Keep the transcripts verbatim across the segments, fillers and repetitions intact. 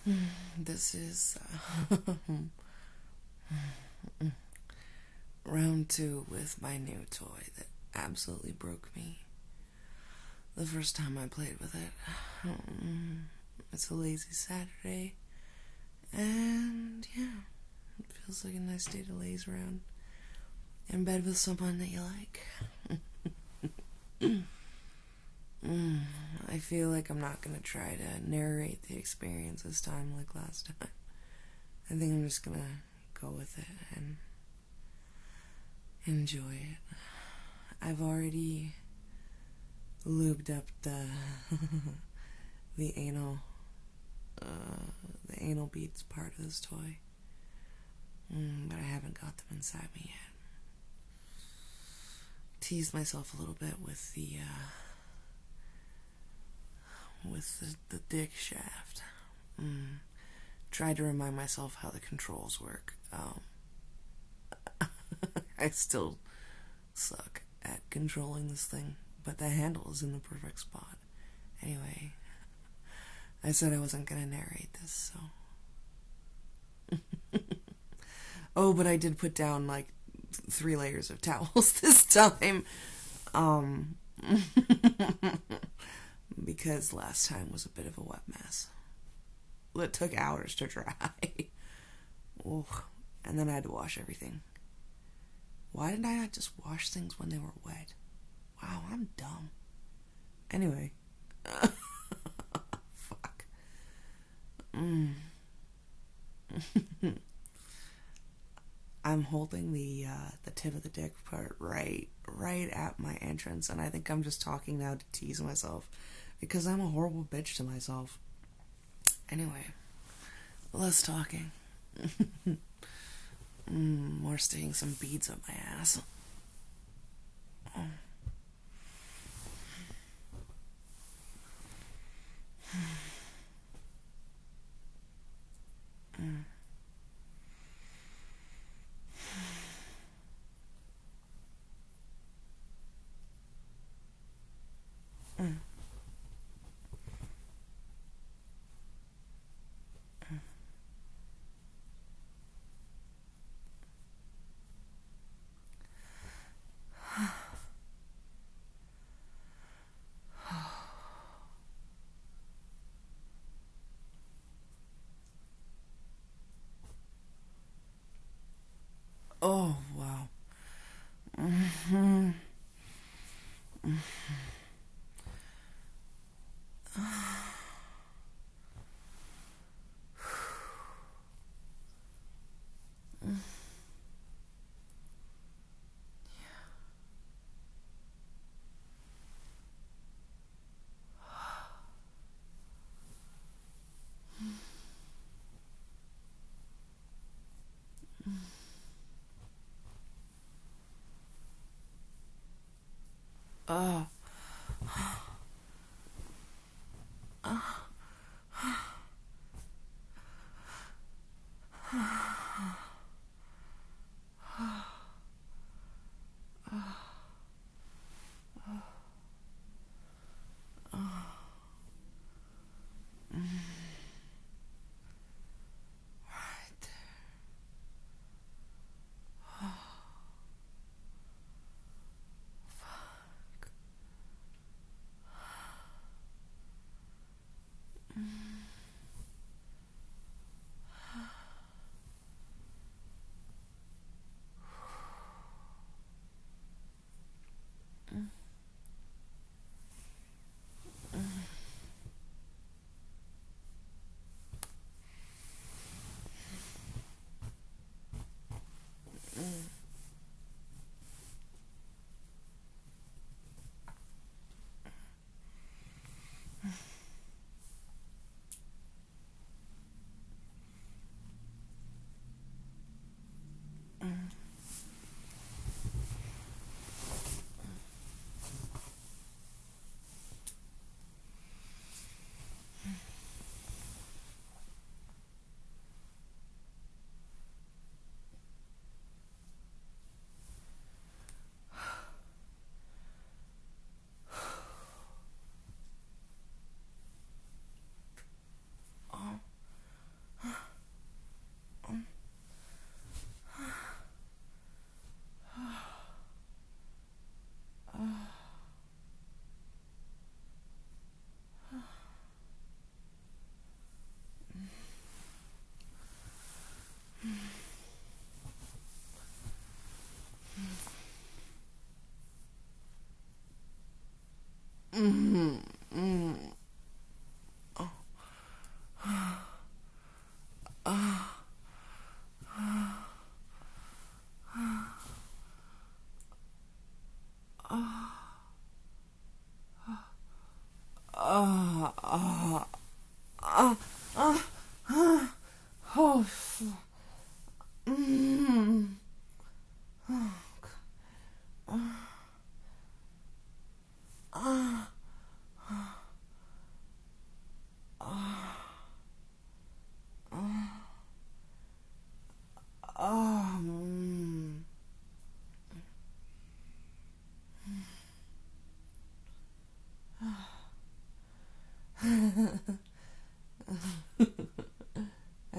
This is uh, round two with my new toy that absolutely broke me the first time I played with it. It's a lazy Saturday, and yeah, it feels like a nice day to laze around in bed with someone that you like. Mm, I feel like I'm not gonna try to narrate the experience this time like last time. I think I'm just gonna go with it and enjoy it. I've already lubed up the the anal uh, the anal beads part of this toy, mm, but I haven't got them inside me yet. Teased myself a little bit with the uh, with the, the dick shaft. Mm. Tried to remind myself how the controls work. Um, I still suck at controlling this thing, but the handle is in the perfect spot. Anyway, I said I wasn't gonna narrate this, so. Oh, but I did put down like three layers of towels this time. Um. Because last time was a bit of a wet mess. It took hours to dry. Ugh. And then I had to wash everything. Why didn't I not just wash things when they were wet? Wow, I'm dumb. Anyway. Fuck. Mm. I'm holding the uh, the tip of the dick part right, right at my entrance, and I think I'm just talking now to tease myself, because I'm a horrible bitch to myself. Anyway, less talking. mm, more sticking some beads up my ass. Oh. mm. Mm. Oh, wow. Mm-hmm. Mm-hmm. Oh. Right. Fuck.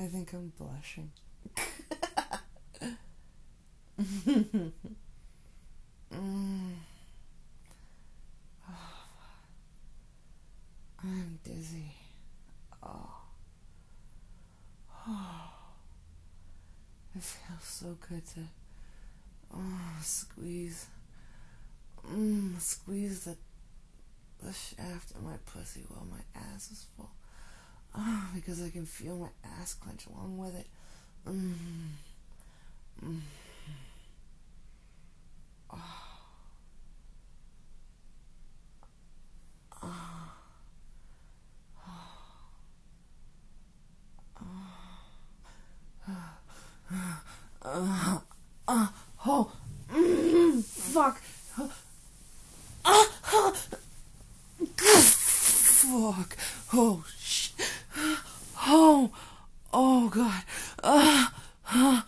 I think I'm blushing. mm. oh, I'm dizzy. Oh. oh. It feels so good to oh, squeeze. Mm, squeeze the, the shaft of my pussy while my ass is full. Oh, because I can feel my ass clench along with it. Mm. Mm. Oh. Oh. Uh, uh, oh, mm, fuck. Uh, uh, fuck. Oh, shit. Oh, oh, God. Uh, uh,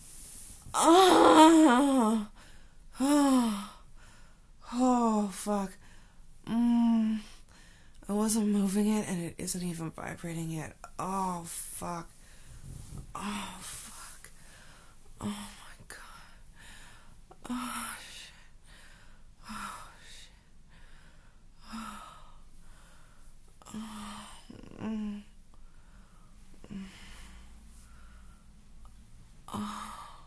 uh, oh, oh, fuck. Mm, I wasn't moving it, and it isn't even vibrating yet. Oh, fuck. Oh, fuck. Oh, my God. Oh, shit. Oh, shit. Oh, mm, mm. Oh.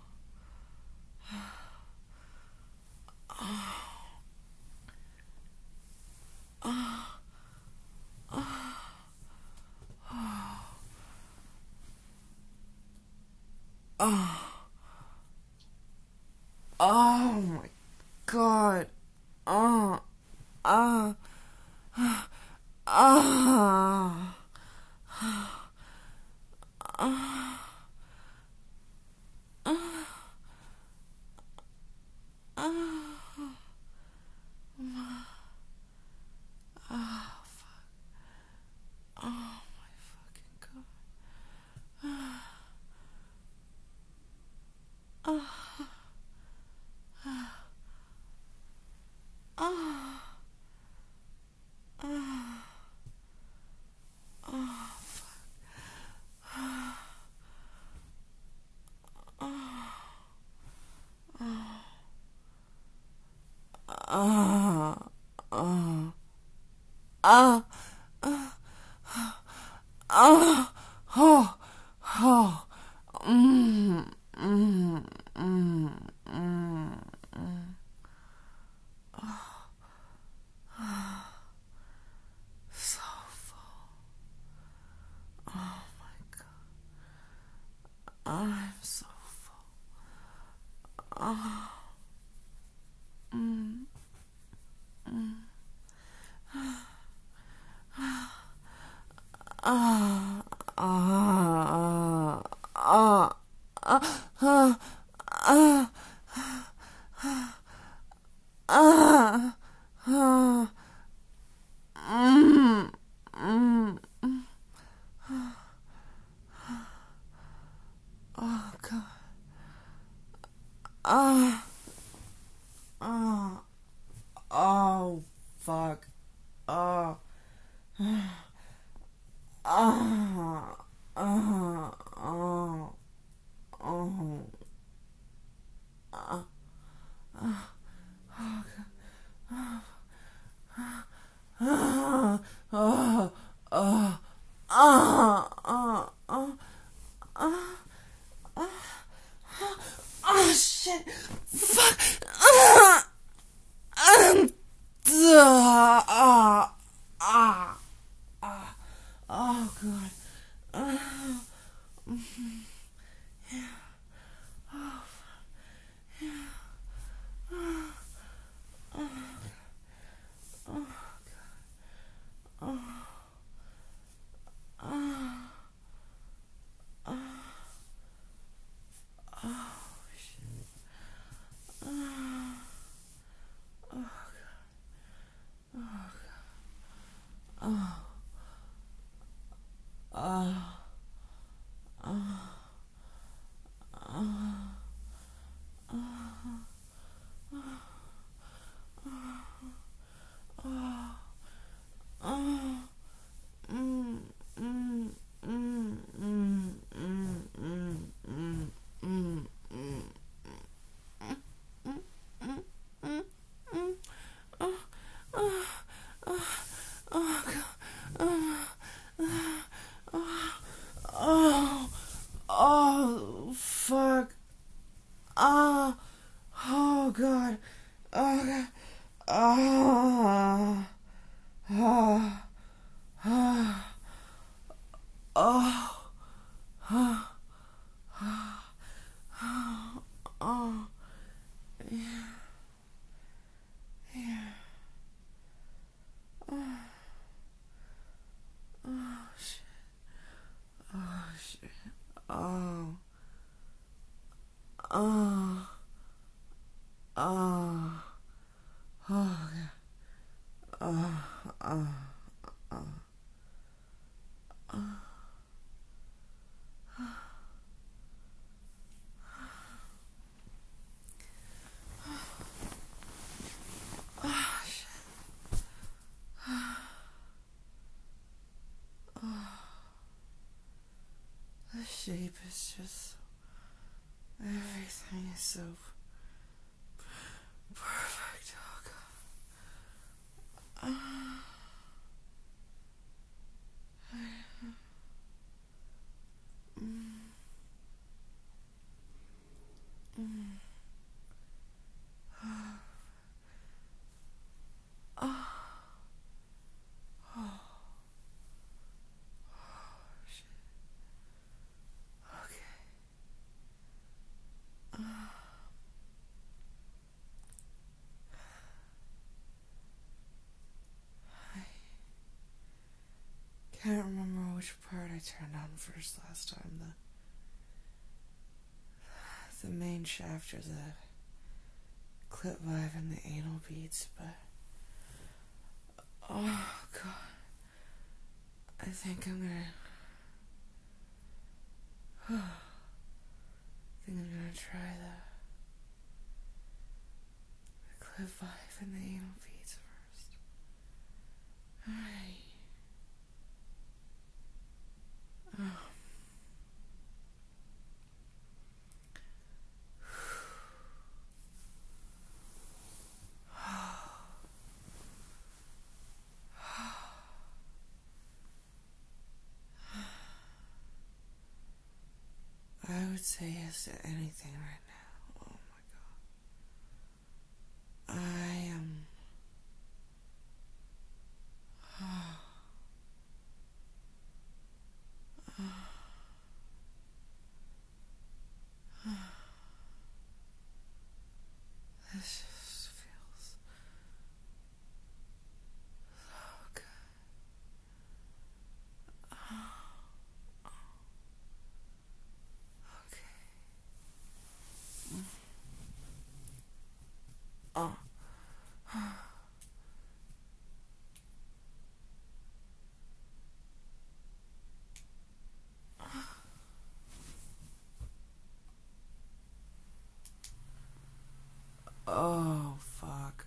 Oh, oh my God. Oh, ah, ah, ah, ah, ah, oh my fucking God. Ah, ah, ah, ah, ah, ah, ah, ah, oh, oh, mm, mm, mm, mm, mm. So full. Oh my God. I'm so full. Oh, mm, mm. Ah, ah, ah, ah, ah, ah, ah, ah, mm, mm. Oh God. Ah, ah, oh fuck. Oh, ah, ah, oh, oh, ah, ah, ah, oh, oh, ah, ah, ah, ah. Oh shit! Fuck! Ah! Um, ah! Ah! Ah! Ah! Oh God! Ah! Ah! Ah! Mm, mm, mm, mm, mm. shit. Oh. Oh. Oh. Oh, yeah. Oh. Oh. Oh. Oh. Oh, shit. Oh. The shape is just... Everything is so perfect. Oh, God. Oh. Mm. Mm. Oh. Oh. Shit. Okay. Oh. I can't remember which part I turned on first last time. The the main shaft or the clip vibe and the anal beads, but oh god, I think I'm gonna. I think I'm gonna try the, the clip vibe and the anal beads first. Alright. Oh. I would say yes to anything right now. Oh my god. I am. Oh. Oh. Oh. This just feels so good. Oh. Okay. Oh. Oh, fuck.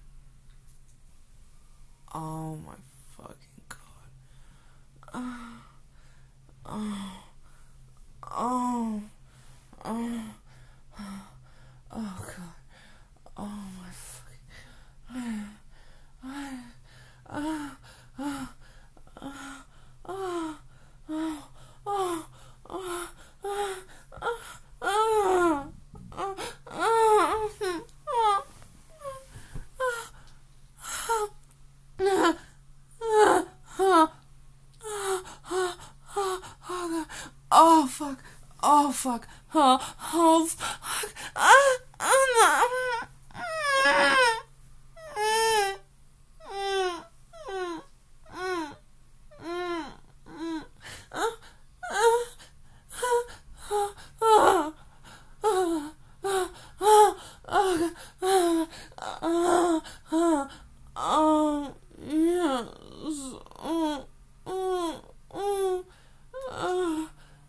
Oh my fucking god. Oh. Oh. Oh. Oh. Oh god. Oh my fucking. I. I. Ah. Ah. Ah. Ah. Oh. Oh. Oh. Oh fuck! Oh fuck! Oh, oh fuck! Ah, ah, oh yes. Oh, oh, oh, oh.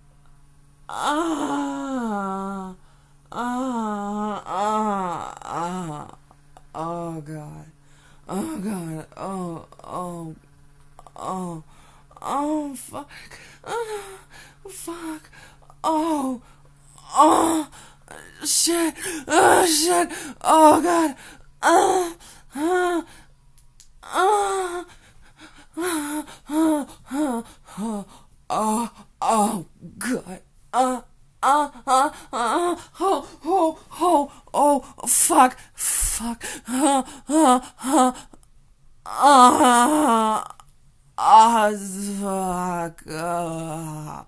Ah, ah, ah, ah. Oh god. Oh god. Oh, oh, oh, oh, fuck. Oh, fuck. Oh, oh, shit. Oh, shit. Oh god. Ah, ah, ah, ah, ah, ah, ah. Oh, oh, God. Uh, uh, uh, uh, oh, oh, oh, oh, fuck, fuck, uh, uh, uh, uh, uh, fuck, uh,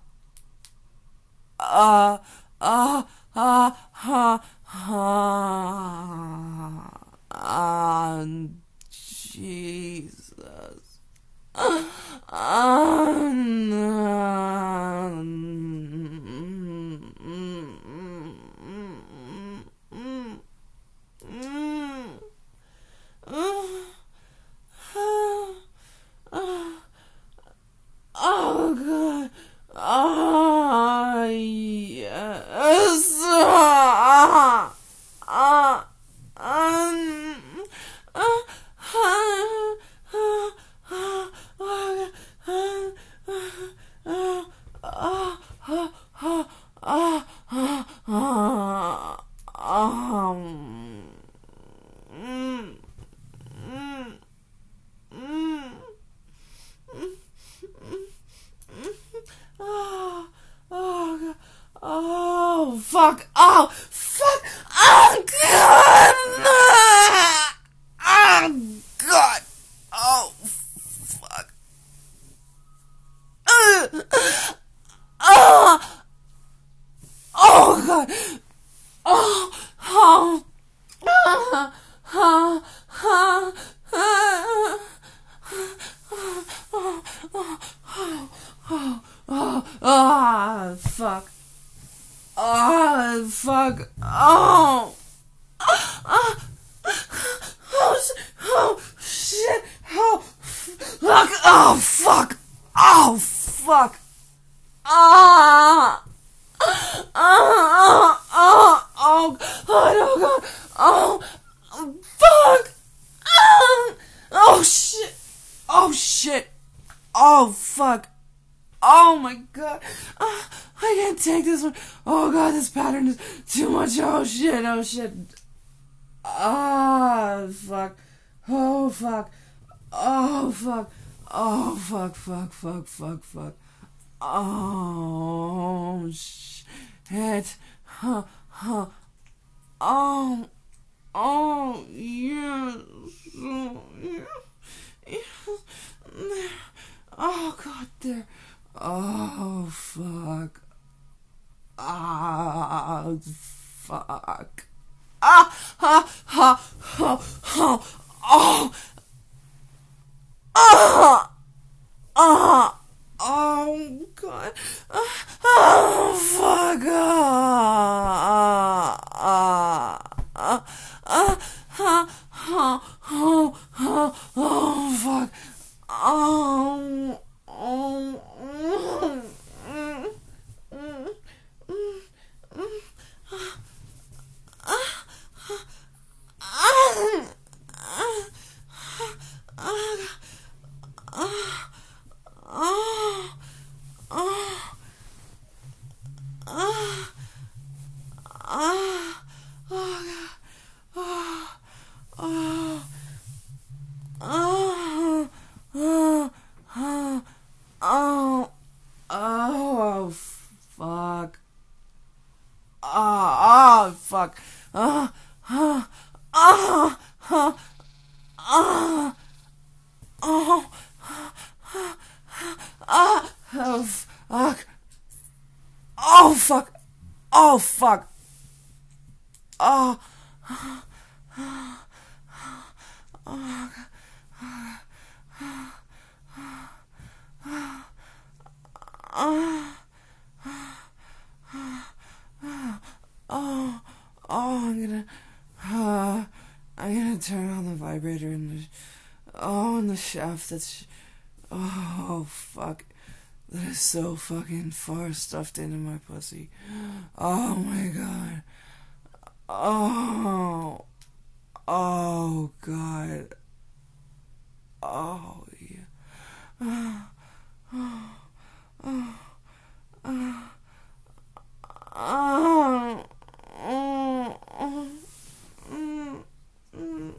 uh, uh, uh, uh, uh, uh, Jesus. Um, fuck. Oh, fuck. Oh, God. Oh, God. Oh, fuck. Uh, oh, oh, God. Oh, oh. Uh, uh, uh, uh, Oh, oh, fuck. Oh, fuck. Oh. Oh, oh, oh shit. Oh, fuck. Oh, fuck. Oh, fuck. Ah. Oh, oh, oh, oh, oh, God. Oh, fuck. Oh, oh, shit. Oh, shit. Oh, fuck. Oh, my God. Oh, I can't take this one. Oh, God, this pattern is too much. Oh, shit. Oh, shit. Oh, fuck. Oh, fuck. Oh, fuck. Oh, fuck, fuck, fuck, fuck, fuck. Oh, shit. Huh, huh. Oh, oh, yes. Oh, yes. Yes. Oh, God, there. Oh, fuck. Ah, fuck. Ah, ha, ha, ha, ha. Oh, ah, ah. Oh, God. Oh, fuck. Ah, ah, ah, ah, ah, ah, oh, oh, oh, fuck. Oh, oh, mm, mm, mm, mm, mm, ah, ah, oh, oh, fuck. Oh, oh, fuck. Oh, oh, oh, oh, oh, oh, oh, oh, fuck. Oh, fuck. Oh, fuck. Oh, oh, oh, oh, oh, oh, I'm gonna, uh, I'm gonna turn on the vibrator in the, oh, in the shaft that's, oh, fuck. That is so fucking far stuffed into my pussy. Oh my God. Oh. Oh, God. Oh, yeah. Oh, oh, oh, oh, oh, oh, oh, mm, mm,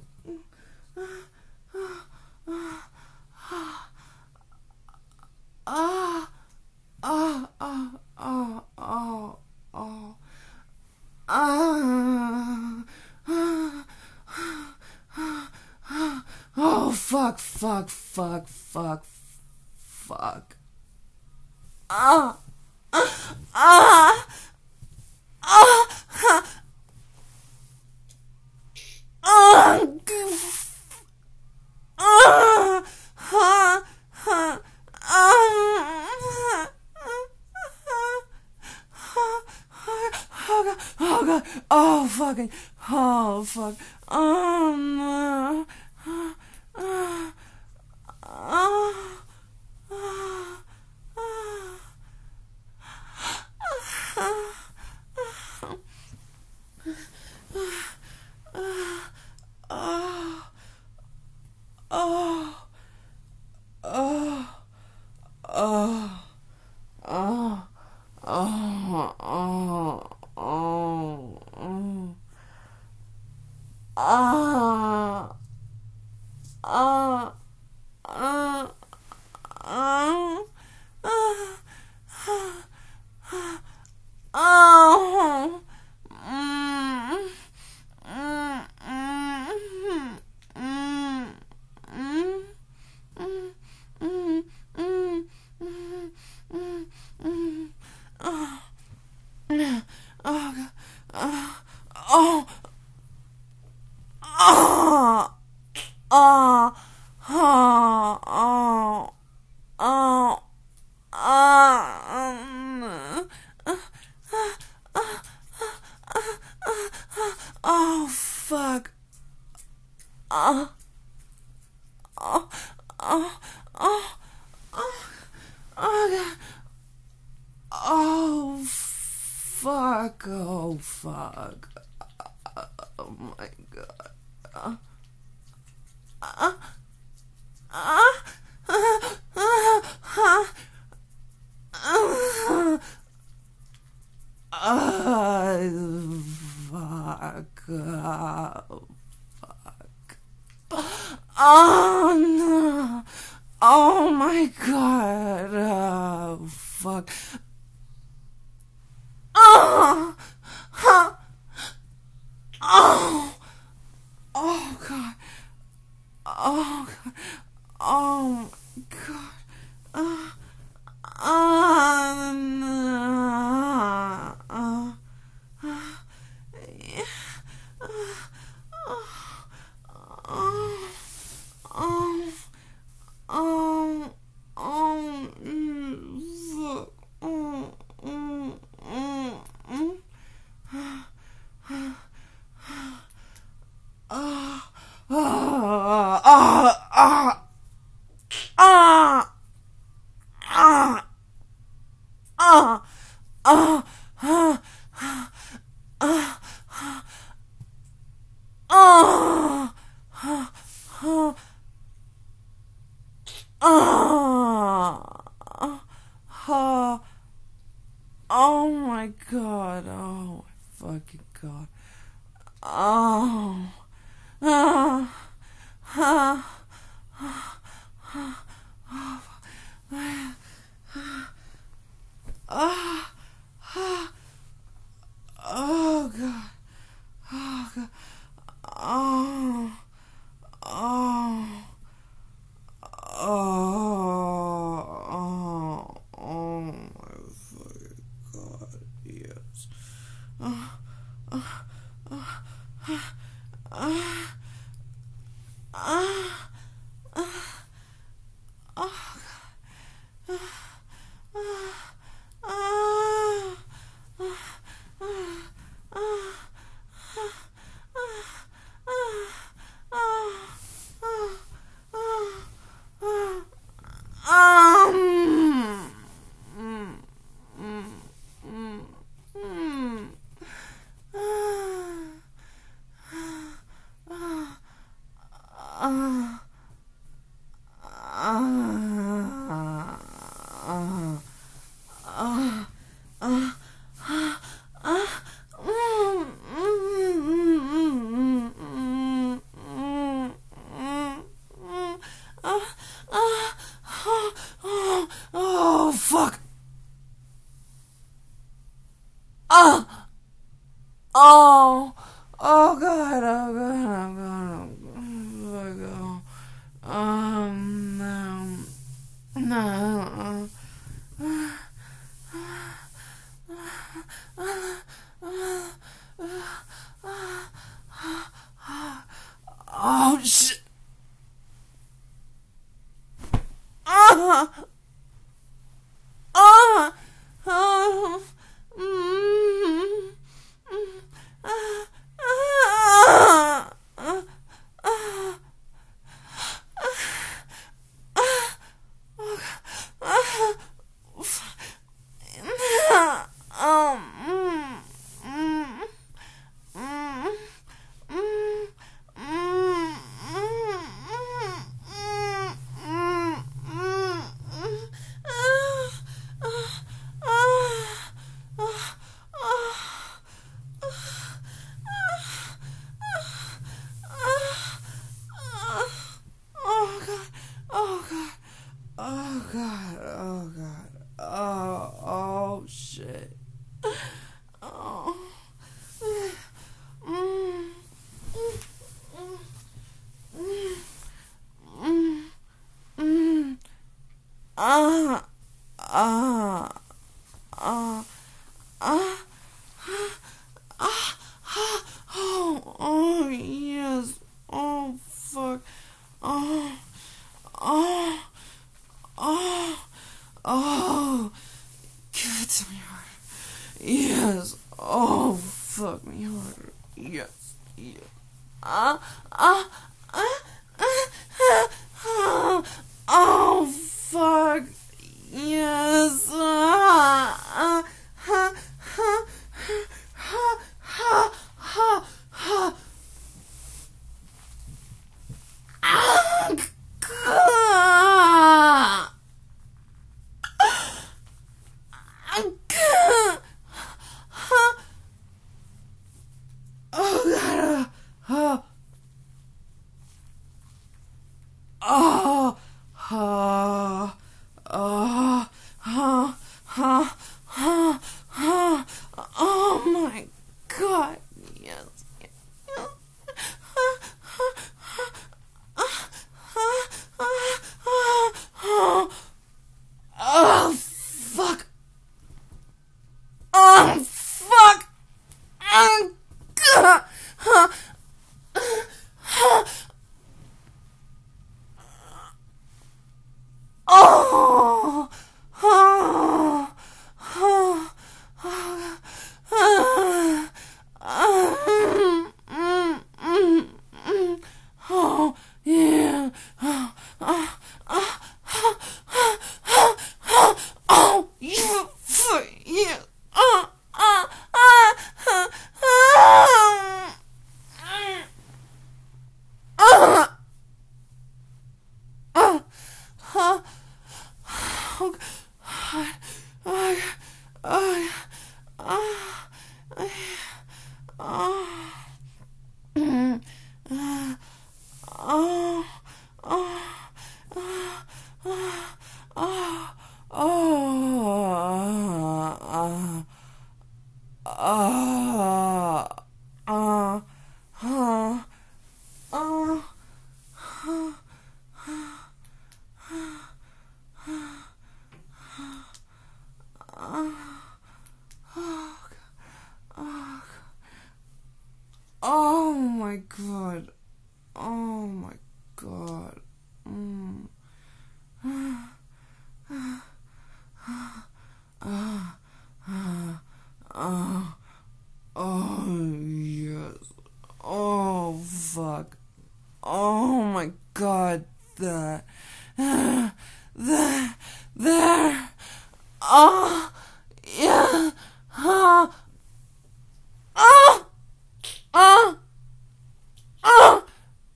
ah, ah, ah, ah, oh, oh, ah, oh, fuck, fuck, fuck, fuck, fuck, ah, ah, ah, ah, oh, God. Oh, fucking. Oh, fuck. Oh, no. Oh, oh, oh, oh, oh, oh, oh, oh, oh, oh, ah, ah, ah, ah, ah, oh, fuck, oh fuck. Oh my god. Uh, uh, uh, uh, uh, uh, uh, uh, fuck, oh, fuck. Oh no. Oh my god. Oh fuck. Oh. Huh. Oh. Oh god. Oh god. Oh my god. Uh, uh, uh, uh, uh, yeah. uh, uh, uh, um, um, um, mm, fuck, um, um, um, um, uh, uh, uh, uh, uh, uh, uh, uh, uh, uh, uh, uh, uh, uh, oh my god, oh my fucking god, oh, uh, uh, uh, oh god, oh god, oh, oh, oh, oh, oh my fucking god, yes. Uh, uh, uh, uh, uh, uh, uh, oh god. Uh, uh, uh, uh, uh, um, mm, mm, mm, mm, uh, uh, uh, uh, oh fuck. Oh, oh, oh god, oh god, oh god, oh god, um, no, no, oh shit, ah, ah, ah, mm, mm, ah, ah, ah, ah, um, mm, mm, mm, mm, mm, oh god, oh god, oh god, oh god, oh, oh shit, oh, mm, mm, mm, mm, mm, ah, ah, ah, ah, ah, oh, oh, yes, oh, fuck, oh, oh, oh, oh, give it to me harder, yes, oh, fuck me harder, yes, yes, ah, ah, ah, ah, ah, ah, oh, fuck, yes, ah, ah, ah, ah, my god. Yes. Oh, fuck. Oh, fuck. Oh, God. Oh. Oh. Oh. Oh, yeah. Oh, oh, you, yeah. Oh, oh, oh, oh, oh, oh, oh, oh, God. Oh, oh, oh, oh, mm, uh, oh, oh, oh, oh, oh, oh, oh, oh, oh, oh, oh my god. Oh my god. Mm. Oh, oh, yes. Oh, fuck. Oh my god. That. There. There. Oh, yeah. Oh, oh, oh, oh,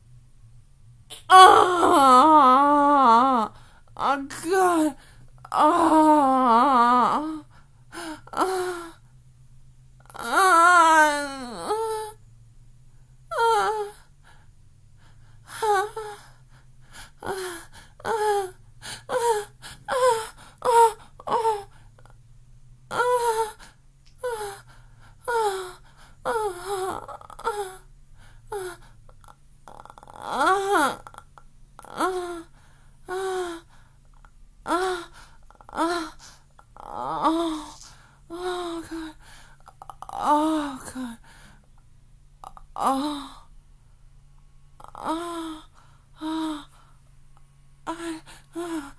oh, oh, god. Oh, oh, oh, oh, oh, god. Oh, god. Oh, oh, oh, I, oh,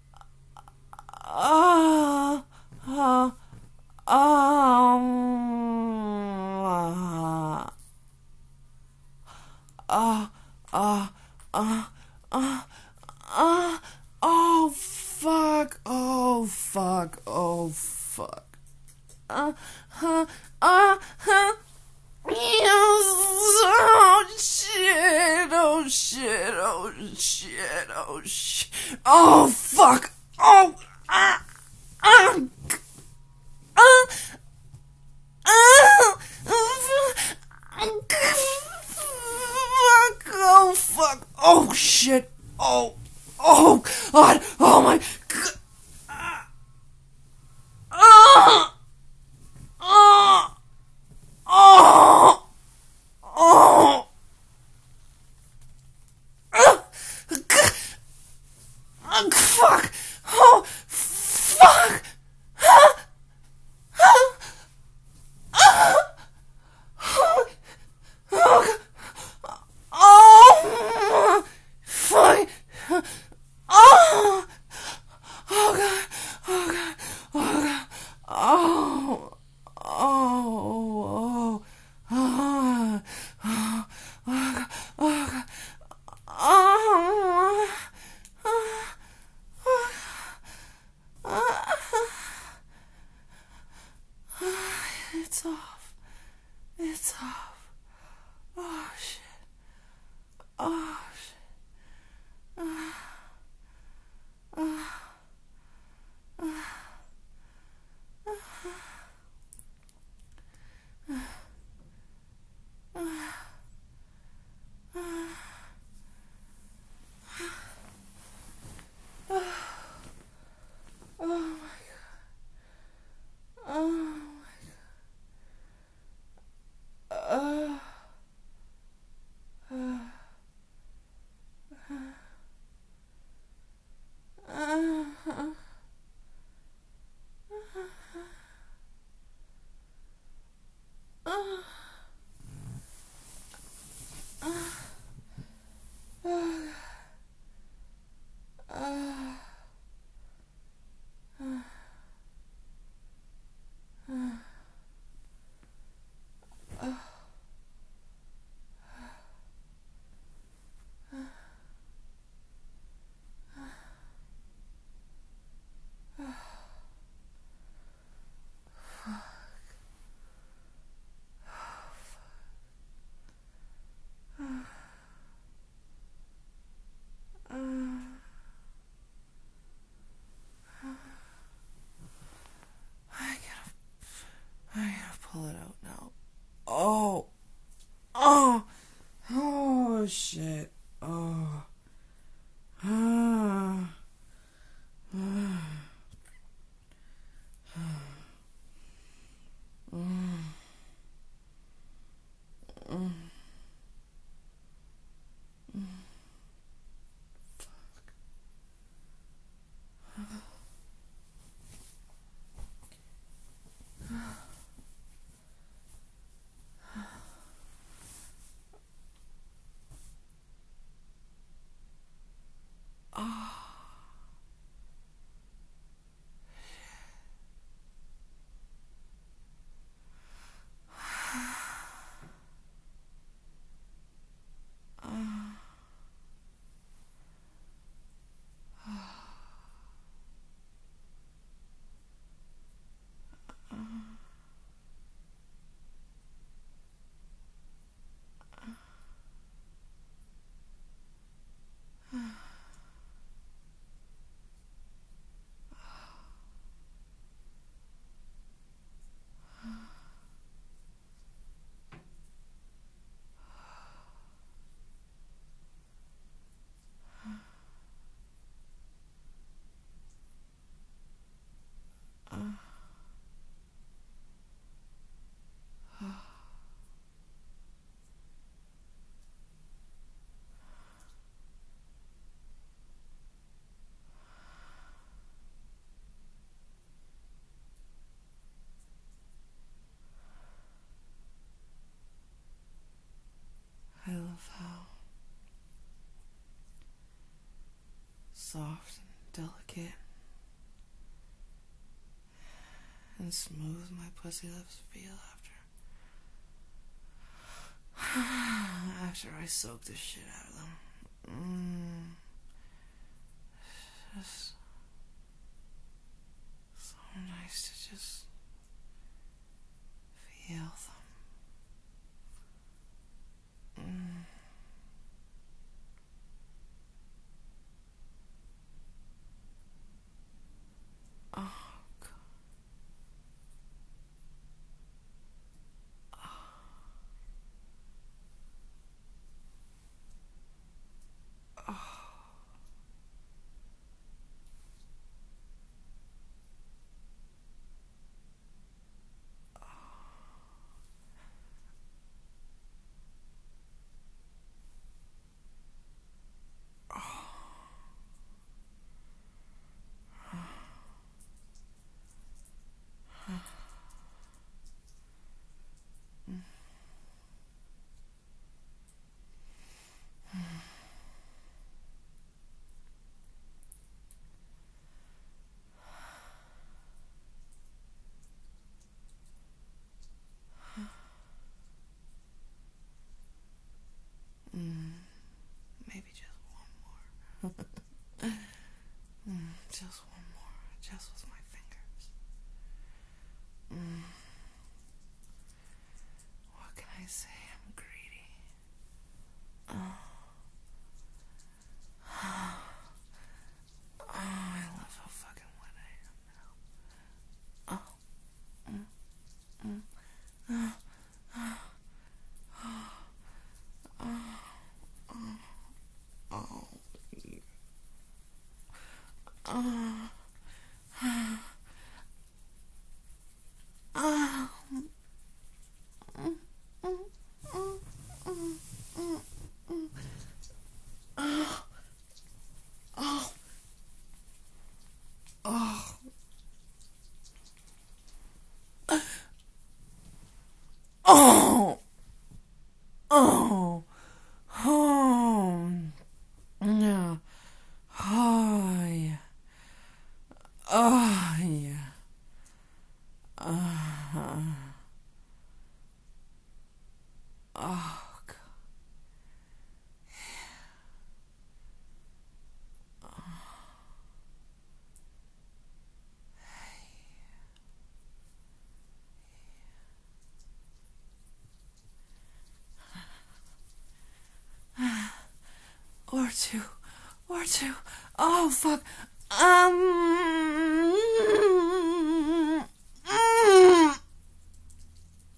oh, oh, oh, oh, oh, oh, oh, oh, fuck, oh, fuck, oh, fuck. Uh, huh, uh, huh. Yes. Oh shit, oh shit, oh shit, oh shit. Oh fuck. Oh, ah, ah, ah, ah, fuck, oh fuck. Oh shit. Oh, oh god. Oh my god. Ah, ah, oh. Oh! Uh, uh, fuck! Oh! Fuck! Uh, uh, uh, oh! Oh! Oh! Fuck! Oh! Oh god! Oh god! Oh god! Oh! Oh! Oh! Oh! Oh! Oh! Oh! Oh, it's off. It's off. Oh shit. Oh shit. Oh my god. Oh my god. pull it out now. Oh! Oh! Oh, shit. Oh. Ah. Ah. I love how soft and delicate and smooth my pussy lips feel after after I soak the shit out of them. Mm. Just so nice to just feel them. Mm. Oh, God. Oh. Mm. Maybe just one more. mm, just one more. Just with my fingers. Mm. What can I say? I'm greedy. Oh. Oh, I love how fucking wet I am now. Oh. Mm. Mm. Oh. Oh. Oh. Oh. Oh. Oh. Oh. Oh. Oh. Oh. Yeah. Oh, yeah. Oh, yeah. Uh-huh. Oh, God. Or two. Or two. Oh, fuck. Um. Mm,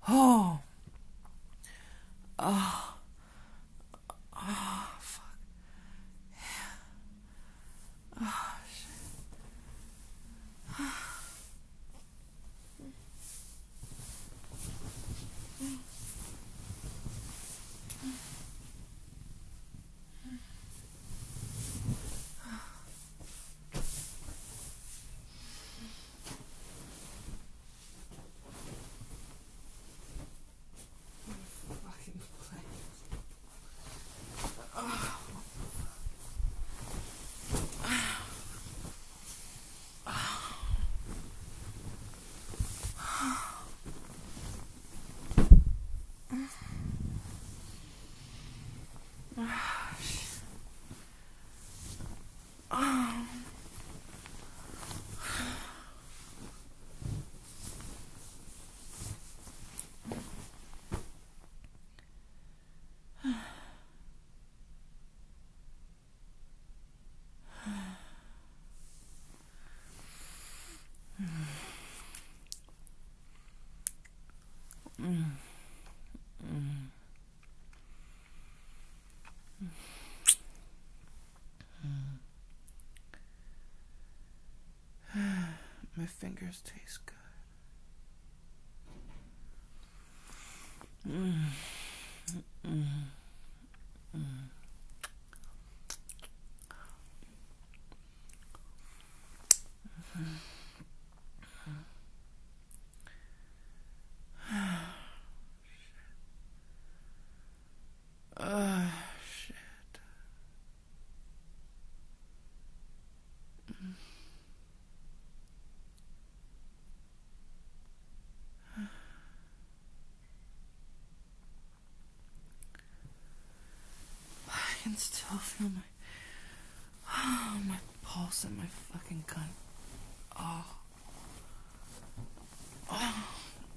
Oh. Oh. Oh, fuck. Yeah. Oh, shit. Fucking place. Oh. Mm. Mm. Mm. My fingers taste good. Mm. Mm. Mm. Oh, shit. I can still feel my oh, my pulse in my fucking cunt. Oh. Oh.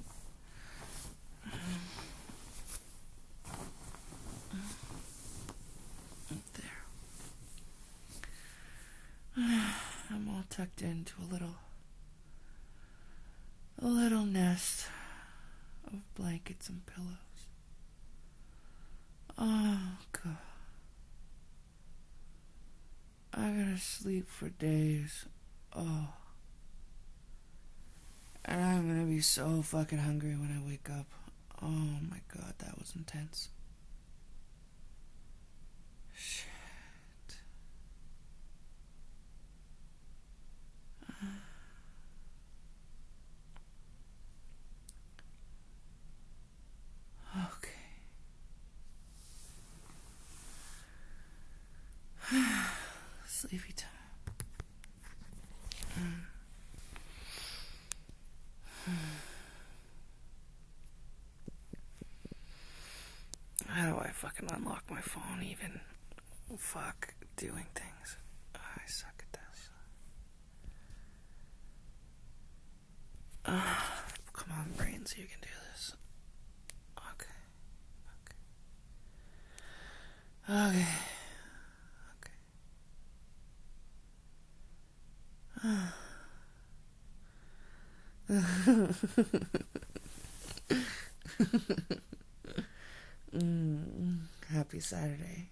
There. I'm all tucked into a little a little nest of blankets and pillows. Oh, God. I gotta sleep for days. Oh. And I'm gonna be so fucking hungry when I wake up. Oh my God, that was intense. Shit. Okay. Sleepy time. How do I fucking unlock my phone even? Fuck doing things. Oh, I suck at this. Uh, come on, brains, you can do this. Okay. Okay. Okay. mm, happy Saturday.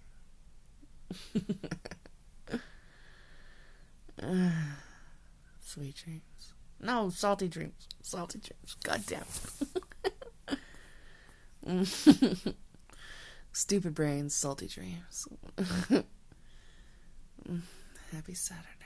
uh, sweet dreams. No, salty dreams. Salty dreams. God damn. Stupid brains, salty dreams. Happy Saturday.